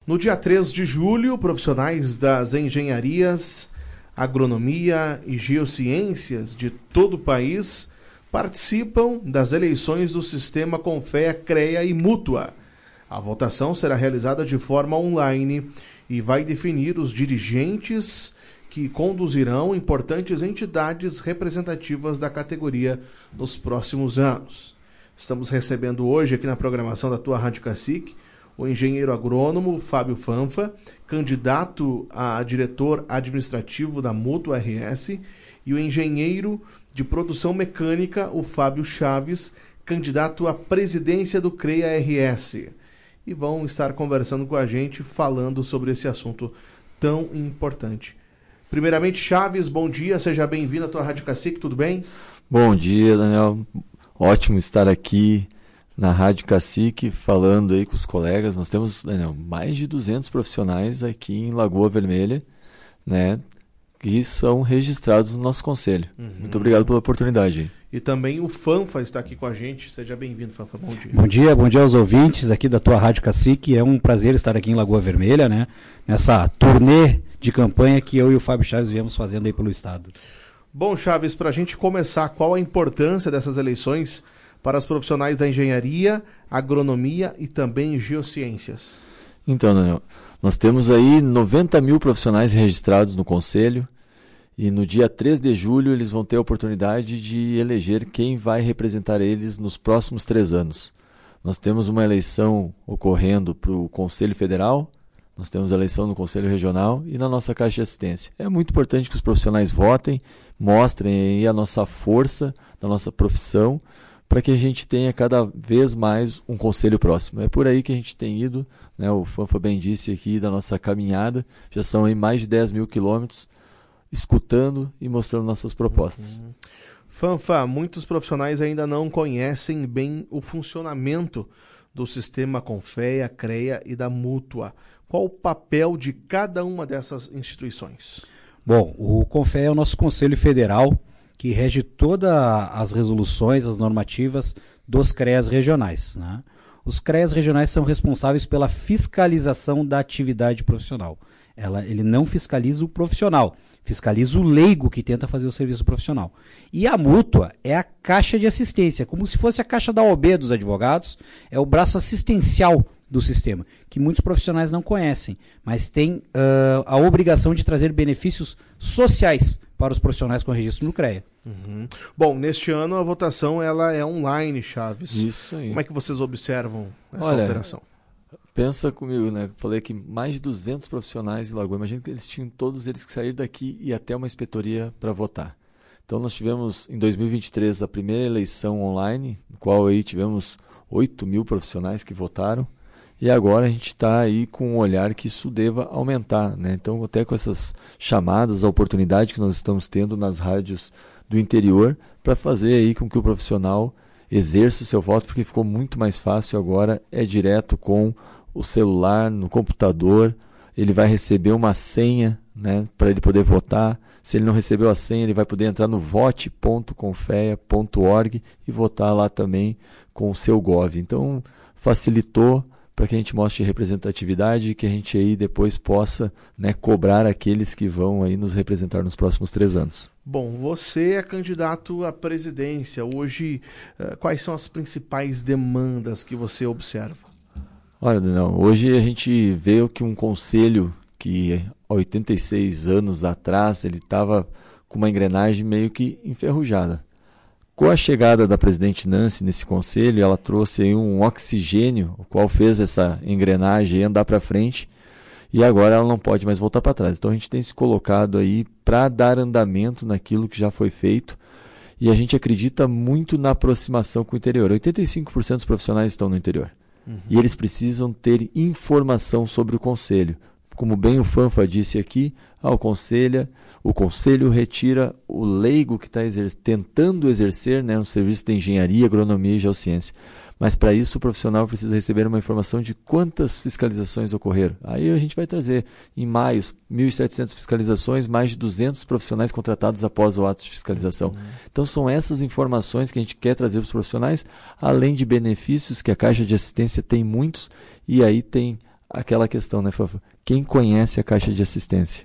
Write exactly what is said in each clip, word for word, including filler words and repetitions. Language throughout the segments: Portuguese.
No dia três de julho, profissionais das engenharias, agronomia e geociências de todo o país participam das eleições do sistema Confea, CREA e Mútua. A votação será realizada de forma online e vai definir os dirigentes que conduzirão importantes entidades representativas da categoria nos próximos anos. Estamos recebendo hoje aqui na programação da tua Rádio Cacique o engenheiro agrônomo Fábio Fanfa, candidato a diretor administrativo da Mútua R S, e o engenheiro de produção mecânica, o Fábio Chaves, candidato à presidência do CREA R S. E vão estar conversando com a gente, falando sobre esse assunto tão importante. Primeiramente, Chaves, bom dia, seja bem-vindo à tua Rádio Cacique, tudo bem? Bom dia, Daniel. Ótimo estar aqui na Rádio Cacique, falando aí com os colegas. Nós temos, Daniel, mais de duzentos profissionais aqui em Lagoa Vermelha, né, que são registrados no nosso conselho. Uhum. Muito obrigado pela oportunidade. E também o Fanfa está aqui com a gente. Seja bem-vindo, Fanfa. Bom dia. Bom dia, bom dia aos ouvintes aqui da tua Rádio Cacique. É um prazer estar aqui em Lagoa Vermelha, né, nessa turnê de campanha que eu e o Fábio Chaves viemos fazendo aí pelo estado. Bom, Chaves, para a gente começar, qual a importância dessas eleições para os profissionais da engenharia, agronomia e também geociências? Então, Daniel, nós temos aí noventa mil profissionais registrados no Conselho e no dia três de julho eles vão ter a oportunidade de eleger quem vai representar eles nos próximos três anos. Nós temos uma eleição ocorrendo para o Conselho Federal, nós temos a eleição no Conselho Regional e na nossa Caixa de Assistência. É muito importante que os profissionais votem, mostrem aí a nossa força da nossa profissão, para que a gente tenha cada vez mais um conselho próximo. É por aí que a gente tem ido, né? O Fanfa bem disse aqui da nossa caminhada, já são aí mais de dez mil quilômetros, escutando e mostrando nossas propostas. Uhum. Fanfa, muitos profissionais ainda não conhecem bem o funcionamento do sistema Confea, CREA e da Mútua. Qual o papel de cada uma dessas instituições? Bom, o Confea é o nosso Conselho Federal, que rege todas as resoluções, as normativas dos CREAs regionais, né? Os CREAs regionais são responsáveis pela fiscalização da atividade profissional. Ela, ele não fiscaliza o profissional, fiscaliza o leigo que tenta fazer o serviço profissional. E a Mútua é a caixa de assistência, como se fosse a caixa da O A B dos advogados, é o braço assistencial do sistema, que muitos profissionais não conhecem, mas tem uh, a obrigação de trazer benefícios sociais para os profissionais com registro no CREA. Uhum. Bom, neste ano a votação ela é online, Chaves. Isso aí. Como é que vocês observam essa Olha, alteração? Pensa comigo, né? Falei que mais de duzentos profissionais em Lagoa. Imagina que eles tinham todos eles que sair daqui e ir até uma inspetoria para votar. Então nós tivemos em dois mil e vinte e três a primeira eleição online, no qual aí tivemos oito mil profissionais que votaram. E agora a gente está aí com um olhar que isso deva aumentar, né? Então, até com essas chamadas, a oportunidade que nós estamos tendo nas rádios do interior para fazer aí com que o profissional exerça o seu voto, porque ficou muito mais fácil agora, é direto com o celular, no computador, ele vai receber uma senha, né, para ele poder votar. Se ele não recebeu a senha, ele vai poder entrar no vote ponto confea ponto org e votar lá também com o seu Gov. Então, facilitou para que a gente mostre representatividade e que a gente aí depois possa, né, cobrar aqueles que vão aí nos representar nos próximos três anos. Bom, você é candidato à presidência. Hoje, quais são as principais demandas que você observa? Olha, Daniel, hoje a gente vê que um conselho que há oitenta e seis anos atrás ele estava com uma engrenagem meio que enferrujada. Com a chegada da presidente Nancy nesse conselho, ela trouxe aí um oxigênio, o qual fez essa engrenagem andar para frente, e agora ela não pode mais voltar para trás. Então a gente tem se colocado aí para dar andamento naquilo que já foi feito, e a gente acredita muito na aproximação com o interior. oitenta e cinco por cento dos profissionais estão no interior, uhum. E eles precisam ter informação sobre o conselho. Como bem o Fanfa disse aqui, ao conselho, o conselho retira o leigo que está exer- tentando exercer, né, um serviço de engenharia, agronomia e geociência. Mas para isso o profissional precisa receber uma informação de quantas fiscalizações ocorreram. Aí a gente vai trazer em maio mil e setecentas fiscalizações, mais de duzentos profissionais contratados após o ato de fiscalização. Uhum. Então são essas informações que a gente quer trazer para os profissionais, além de benefícios que a Caixa de Assistência tem muitos, e aí tem aquela questão, né, Fanfa? Quem conhece a Caixa de Assistência?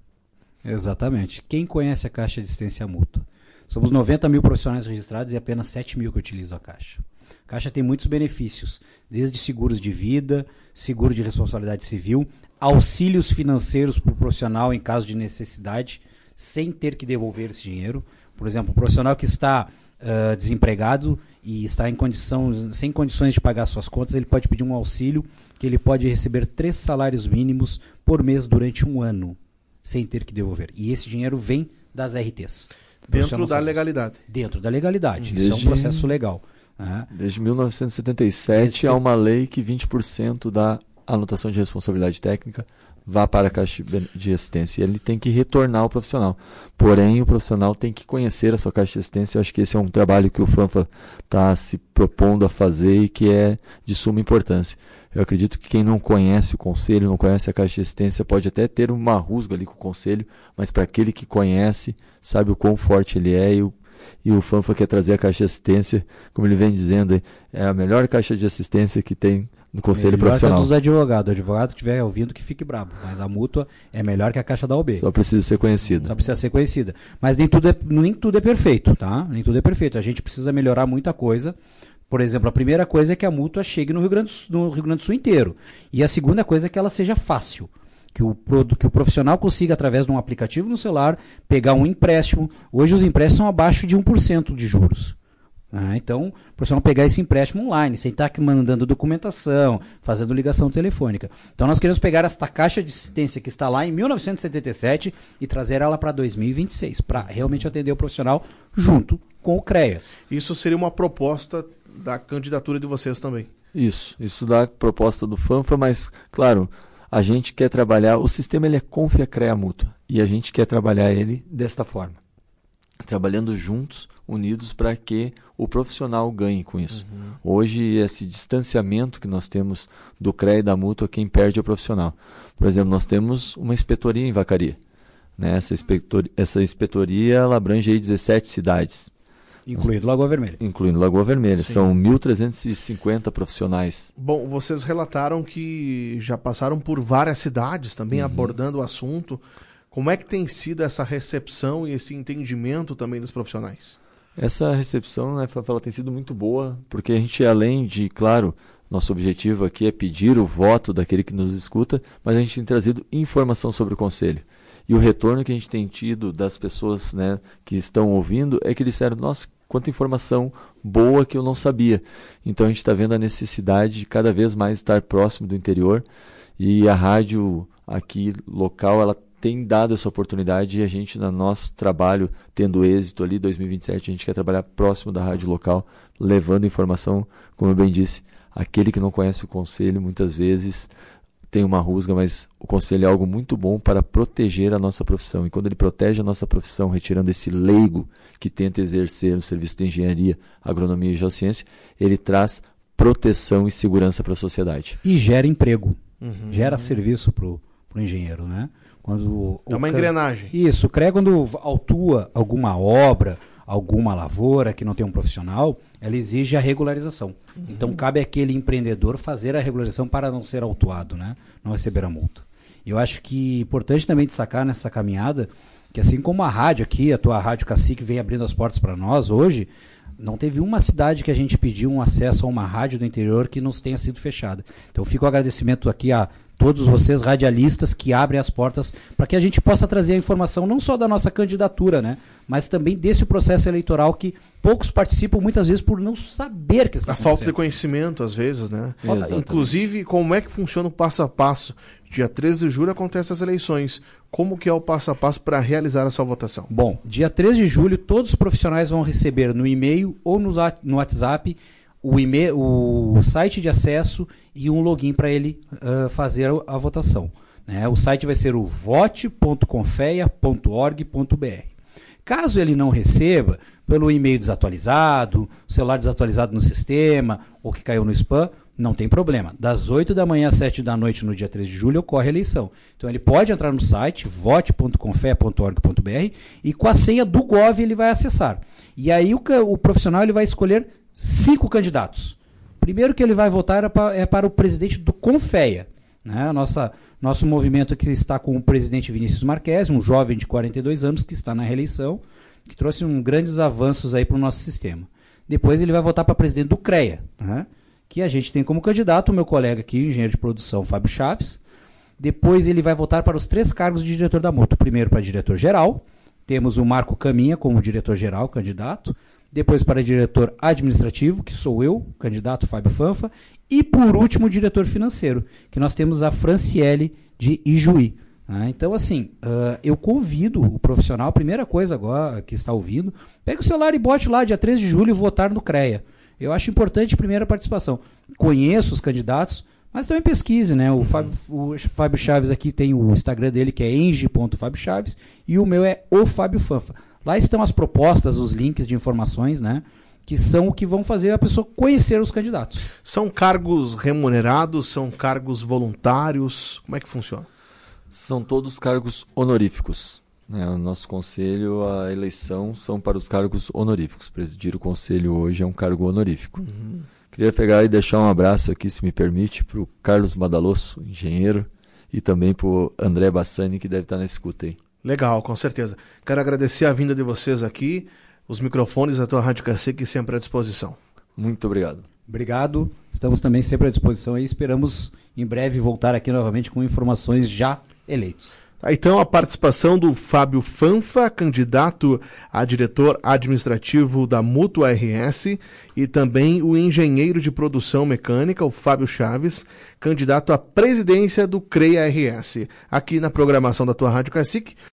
Exatamente. Quem conhece a Caixa de Assistência Mútua? Somos noventa mil profissionais registrados e apenas sete mil que utilizam a Caixa. A Caixa tem muitos benefícios, desde seguros de vida, seguro de responsabilidade civil, auxílios financeiros para o profissional em caso de necessidade, sem ter que devolver esse dinheiro. Por exemplo, o profissional que está uh, desempregado e está em condição, sem condições de pagar suas contas, ele pode pedir um auxílio que ele pode receber três salários mínimos por mês durante um ano, sem ter que devolver. E esse dinheiro vem das R Ts. Dentro da legalidade. Dentro da legalidade. Desde, isso é um processo legal. Né? Desde mil novecentos e setenta e sete há uma lei que vinte por cento da anotação de responsabilidade técnica vá para a Caixa de Assistência. Ele tem que retornar ao profissional. Porém, o profissional tem que conhecer a sua Caixa de Assistência. Eu acho que esse é um trabalho que o Fanfa está se propondo a fazer e que é de suma importância. Eu acredito que quem não conhece o Conselho, não conhece a Caixa de Assistência, pode até ter uma rusga ali com o Conselho, mas para aquele que conhece, sabe o quão forte ele é e o, e o Fanfa quer trazer a Caixa de Assistência, como ele vem dizendo, é a melhor Caixa de Assistência que tem no Conselho melhor Profissional. Que a dos advogados. O advogado que estiver ouvindo que fique brabo, mas a mútua é melhor que a Caixa da O B. Só precisa ser conhecida. Só precisa ser conhecida. Mas nem tudo é, nem tudo é perfeito, tá? Nem tudo é perfeito. A gente precisa melhorar muita coisa. Por exemplo, a primeira coisa é que a mútua chegue no Rio Grande do Sul, no Rio Grande do Sul inteiro. E a segunda coisa é que ela seja fácil. Que o, que o profissional consiga, através de um aplicativo no celular, pegar um empréstimo. Hoje os empréstimos são abaixo de um por cento de juros. Ah, então, o profissional pegar esse empréstimo online, sem estar mandando documentação, fazendo ligação telefônica. Então, nós queremos pegar esta Caixa de Assistência que está lá em mil novecentos e setenta e sete e trazer ela para dois mil e vinte e seis, para realmente atender o profissional junto com o CREA. Isso seria uma proposta da candidatura de vocês também. Isso, isso dá a proposta do Fanfa, mas, claro, a gente quer trabalhar, o sistema ele é Confia CREA Mútua, e a gente quer trabalhar ele desta forma, trabalhando juntos, unidos, para que o profissional ganhe com isso. Uhum. Hoje, esse distanciamento que nós temos do CREA e da Mútua, quem perde é o profissional. Por exemplo, nós temos uma inspetoria em Vacaria. Né? Essa, inspetoria, essa inspetoria ela abrange aí dezessete cidades. Incluindo Lagoa Vermelha. Incluindo Lagoa Vermelha. Sim. São mil trezentos e cinquenta profissionais. Bom, vocês relataram que já passaram por várias cidades também, uhum, abordando o assunto. Como é que tem sido essa recepção e esse entendimento também dos profissionais? Essa recepção, né, ela tem sido muito boa, porque a gente, além de, claro, nosso objetivo aqui é pedir o voto daquele que nos escuta, mas a gente tem trazido informação sobre o Conselho. E o retorno que a gente tem tido das pessoas, né, que estão ouvindo é que eles disseram, nossa, quanta informação boa que eu não sabia. Então a gente está vendo a necessidade de cada vez mais estar próximo do interior, e a rádio aqui local, ela tem dado essa oportunidade, e a gente, no nosso trabalho, tendo êxito ali, dois mil e vinte e sete, a gente quer trabalhar próximo da rádio local, levando informação, como eu bem disse, aquele que não conhece o Conselho, muitas vezes tem uma rusga, mas o Conselho é algo muito bom para proteger a nossa profissão. E quando ele protege a nossa profissão, retirando esse leigo que tenta exercer o serviço de engenharia, agronomia e geociência, ele traz proteção e segurança para a sociedade. E gera emprego, uhum, gera serviço para o engenheiro, né? Quando é uma o, engrenagem. Isso, o CREA, quando autua alguma obra, alguma lavoura que não tem um profissional, ela exige a regularização. Uhum. Então, cabe àquele empreendedor fazer a regularização para não ser autuado, né? Não receber a multa. Eu acho que é importante também destacar nessa caminhada que, assim como a rádio aqui, a tua Rádio Cacique vem abrindo as portas para nós hoje, não teve uma cidade que a gente pediu um acesso a uma rádio do interior que não tenha sido fechada. Então, fica o agradecimento aqui a todos vocês radialistas que abrem as portas para que a gente possa trazer a informação não só da nossa candidatura, né, mas também desse processo eleitoral que poucos participam muitas vezes por não saber que está acontecendo. A falta de conhecimento, às vezes, né? Exatamente. Inclusive, como é que funciona o passo a passo? Dia treze de julho acontecem as eleições. Como que é o passo a passo para realizar a sua votação? Bom, dia treze de julho todos os profissionais vão receber no e-mail ou no, no WhatsApp o, e-mail, o site de acesso e um login para ele uh, fazer a votação. Né? O site vai ser o vote ponto confeia ponto org ponto br. Caso ele não receba, pelo e-mail desatualizado, celular desatualizado no sistema, ou que caiu no spam, não tem problema. Das oito da manhã às sete da noite no dia treze de julho ocorre a eleição. Então ele pode entrar no site vote ponto confeia ponto org ponto br e com a senha do Gov ele vai acessar. E aí o, o profissional ele vai escolher cinco candidatos. Primeiro que ele vai votar é para, é para o presidente do Confeia. Né? Nossa, nosso movimento aqui está com o presidente Vinícius Marques, um jovem de quarenta e dois anos que está na reeleição, que trouxe um grandes avanços aí para o nosso sistema. Depois ele vai votar para presidente do CREA, né? Que a gente tem como candidato o meu colega aqui, engenheiro de produção, Fábio Chaves. Depois ele vai votar para os três cargos de diretor da Moto. Primeiro para diretor-geral, temos o Marco Caminha como diretor-geral, candidato. Depois para diretor administrativo, que sou eu, candidato Fábio Fanfa. E por último, o diretor financeiro, que nós temos a Franciele de Ijuí. Ah, então, assim, uh, eu convido o profissional, primeira coisa agora que está ouvindo, pega o celular e bote lá, dia três de julho, votar no CREA. Eu acho importante a primeira participação. Conheço os candidatos, mas também pesquise, né? O Fábio, o Fábio Chaves aqui tem o Instagram dele, que é enge ponto fábio chaves, e o meu é o Fábio Fanfa. Lá estão as propostas, os links de informações, né? Que são o que vão fazer a pessoa conhecer os candidatos. São cargos remunerados, são cargos voluntários? Como é que funciona? São todos cargos honoríficos. Né? O nosso conselho, a eleição, são para os cargos honoríficos. Presidir o conselho hoje é um cargo honorífico. Uhum. Queria pegar e deixar um abraço aqui, se me permite, para o Carlos Madalosso, engenheiro, e também para o André Bassani, que deve estar na escuta aí. Legal, com certeza. Quero agradecer a vinda de vocês aqui, os microfones da tua Rádio Cacique sempre à disposição. Muito obrigado. Obrigado, estamos também sempre à disposição e esperamos em breve voltar aqui novamente com informações já eleitos. Então, a participação do Fábio Fanfa, candidato a diretor administrativo da Mútua R S, e também o engenheiro de produção mecânica, o Fábio Chaves, candidato à presidência do CREA R S, aqui na programação da tua Rádio Cacique.